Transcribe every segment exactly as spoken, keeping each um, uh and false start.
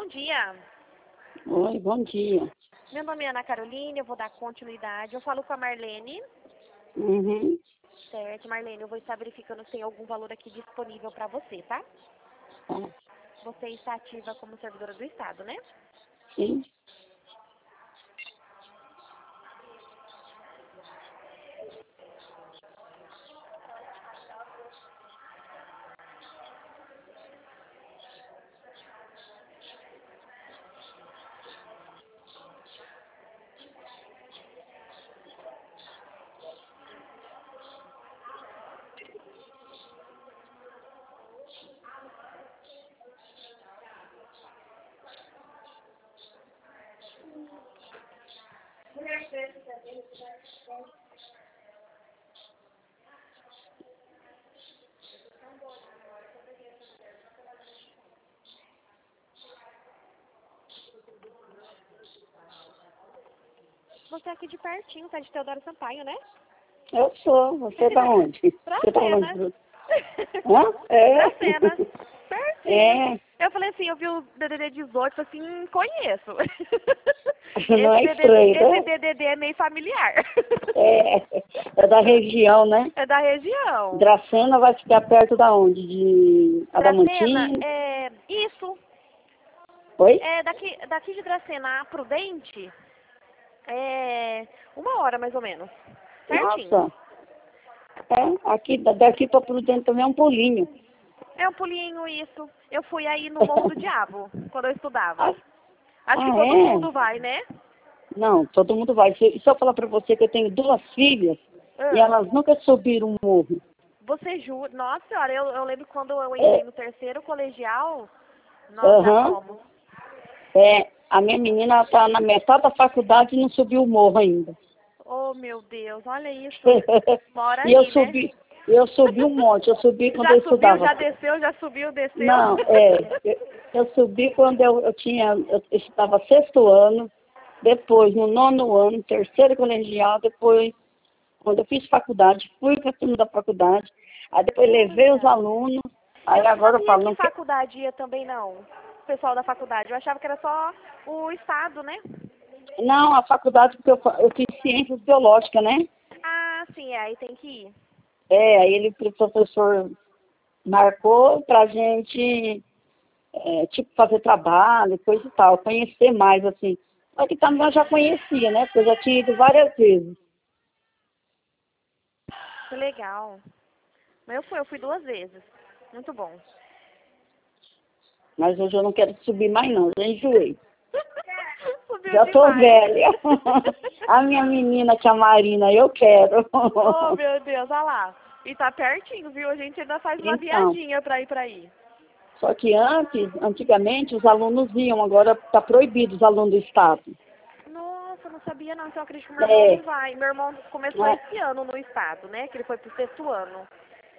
bom dia. Oi, bom dia. Meu nome é Ana Carolina, eu vou dar continuidade. Eu falo com a Marlene. Uhum. Certo, Marlene, eu vou estar verificando se tem algum valor aqui disponível para você, tá? Tá. Você está ativa como servidora do Estado, né? Sim. Você é aqui de pertinho, tá de Teodoro Sampaio, né? Eu sou. Você tá onde? Você tá Dracena. onde? Hã? É. Dracena. Pertinho. É. Eu falei assim, eu vi o D D D dezoito, falei assim, hum, conheço. Não é Esse estranho, D D D, né? esse D D D é meio familiar. É. É da região, né? É da região. Dracena vai ficar perto da onde? De Dracena, Adamantina? é... Isso. Oi? É daqui, daqui de Dracena a Prudente, é... Uma hora, mais ou menos. Certinho. Nossa. É. Aqui, daqui pra Prudente também é um pulinho. É um pulinho, isso. Eu fui aí no Morro do Diabo, quando eu estudava. Ah, Acho que ah, todo é? mundo vai, né? Não, todo mundo vai. Se, se eu falar pra você que eu tenho duas filhas e Ah, elas nunca subiram um morro. você jura? Nossa senhora, eu, eu lembro quando eu entrei É. no terceiro colegial, nós já Aham. fomos. É, a minha menina está na metade da faculdade e não subiu o morro ainda. Oh, meu Deus, olha isso. Mora E eu aí, né? subi, eu subi um monte, eu subi quando eu Já subiu, estudava. já desceu, já subiu, desceu. Não, é, eu, eu subi quando eu, eu tinha, eu estudava sexto ano, depois no nono ano, terceiro colegial, depois, quando eu fiz faculdade, fui para a turma da faculdade, aí depois levei os Olha. alunos, aí Eu não agora eu sabia falo, que não quer. faculdade ia também, não. O pessoal da faculdade. Eu achava que era só o Estado, né? Não, a faculdade, porque eu, fa- eu fiz ciências biológicas, né? Ah, sim, é, aí tem que ir. É, aí ele, o professor marcou pra gente, é, tipo, fazer trabalho, coisa e tal, conhecer mais, assim. Só que também eu já conhecia, né? Porque eu já tinha ido várias vezes. Que legal. Mas eu fui, eu fui duas vezes. Muito bom. Mas hoje eu não quero subir mais não, já enjoei. Subiu Já tô demais. velha. A minha menina, que é a Marina, eu quero. Oh, meu Deus, olha lá. E tá pertinho, viu? A gente ainda faz uma Então, viaginha pra ir pra aí. só que antes, antigamente, os alunos iam, agora tá proibido os alunos do Estado. Nossa, eu não sabia não. Então eu acredito que meu irmão É, não vai. Meu irmão começou né? esse ano no Estado, né? Que ele foi pro sexto ano.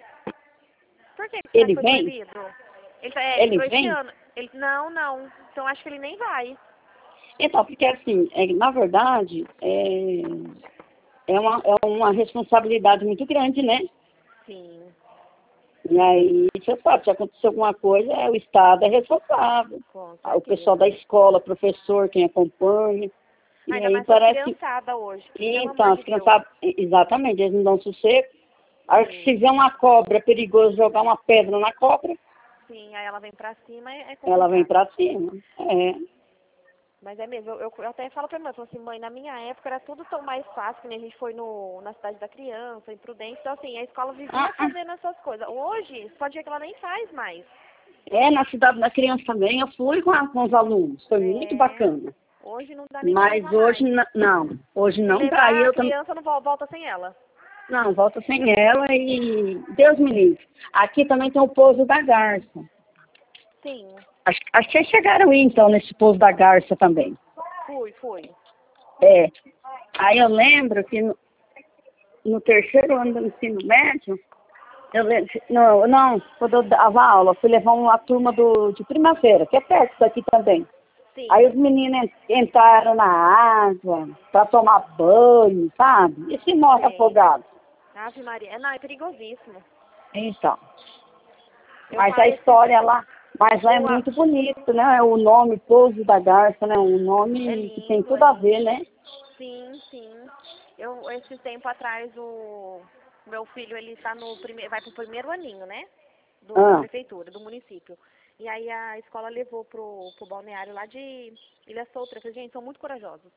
Por que que será que Ele foi vem? proibido? Ele, tá- é, ele Ele entrou esse vem? ano. Ele, não, não. Então acho que ele nem vai. Então, porque assim, é, na verdade, é, é, uma, é uma responsabilidade muito grande, né? Sim, E aí, você sabe, se acontecer alguma coisa, é, o Estado é responsável. com Ah, o pessoal certeza. da escola, professor, quem acompanha. E Ainda aí mais as parece. criançadas hoje, que pelo amor Então, as de Deus. crianças, exatamente, eles não dão sossego. Aí, Sim, se vê uma cobra, é perigoso jogar uma pedra na cobra, sim. Aí ela vem pra cima, é é ela vem complicado. pra cima. É. Mas é mesmo, eu, eu, eu até falo pra minha mãe, eu falo assim, mãe, na minha época era tudo tão mais fácil, que nem a gente foi no, na cidade da criança, em Prudente, então assim, a escola Ah, vivia ah, fazendo essas coisas. Hoje, pode ver que ela nem faz mais. é, na cidade da criança também, eu fui com, a- com os alunos, foi muito É, bacana. hoje não dá nem pra Mas levar hoje mais. n- não, hoje Se não dá. E levar a eu também, criança, não vol- volta sem ela. não, volto sem ela e Deus me livre. Aqui também tem o pouso da Garça. Sim, Acho, acho que vocês chegaram aí então nesse pouso da Garça também. fui, fui. É. Aí eu lembro que no, no terceiro ano do ensino médio, eu lembro, não, não, quando eu dava aula, fui levar uma turma do, de primavera, que é perto daqui também. Sim, Aí os meninos en- entraram na água para tomar banho, sabe? E se morre sei. afogado. Ave Maria. É, não, é perigosíssimo. Então, Eu mas a falo esse. história lá. Mas lá é Boa. muito bonito, né? O nome Pouso da Garça, né? Um nome É lindo, que tem tudo é a lindo. ver, né? Sim, sim. Eu, esse tempo atrás, o meu filho, ele tá no primeiro, vai pro primeiro aninho, né? Do, da Ah, prefeitura, do município. E aí a escola levou pro, pro balneário lá de Ilha Solteira. Eu falei, gente, são muito corajosos.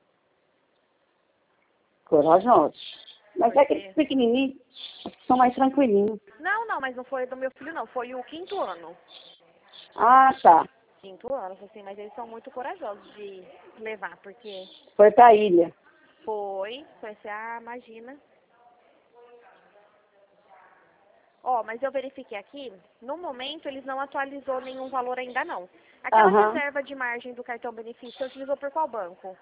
corajosos. Mas é aqueles Porque... pequenininhos que são mais tranquilinhos. Não, não, mas não foi do meu filho, não. Foi o quinto ano. Ah, tá. Quinto ano, assim, mas eles são muito corajosos de levar, porque Foi pra ilha. foi, foi assim, ah, imagina. Ó, mas eu verifiquei aqui, no momento eles não atualizou nenhum valor ainda não. Aquela Aham. reserva de margem do cartão benefício, você utilizou por qual banco?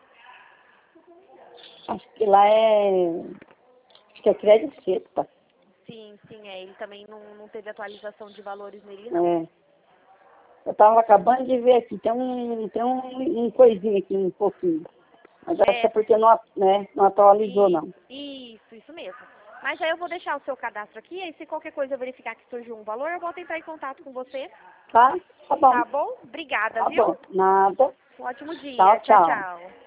Acho que lá é... Acho que é crédito seco, tá? Sim, sim, é, ele também não, não teve atualização de valores nele não. É. Eu tava acabando de ver aqui. Tem um, tem um, um coisinho aqui, um pouquinho. Mas acho que é É, porque não, a- né, não atualizou, e, não. isso, isso mesmo. Mas aí eu vou deixar o seu cadastro aqui, aí se qualquer coisa eu verificar que surgiu um valor, eu vou tentar em contato com você, Tá? Tá bom. tá bom? Obrigada, Tá viu? bom. Nada. Um ótimo dia. Tchau, Tchau, tchau. tchau.